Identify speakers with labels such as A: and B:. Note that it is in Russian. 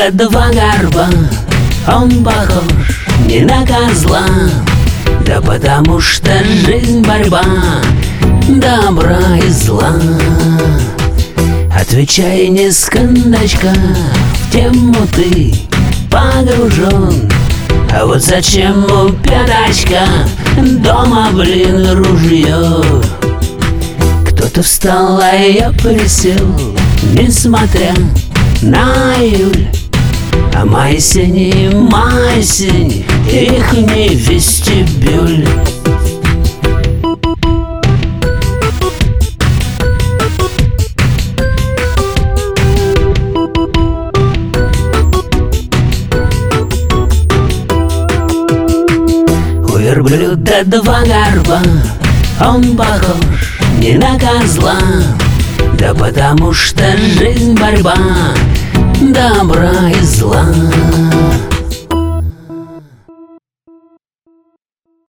A: верблюда два горба, он похож не на козла. Да потому что жизнь борьба добра и зла. Отвечай не с кондачка, в тему ты погружен. А вот зачем у пятачка дома, блин, ружье? Кто-то встал, а я присел, несмотря на июль. А май синий, ихний вестибюль. У верблюда два горба, он похож не на козла. Да потому что жизнь борьба добра и зла.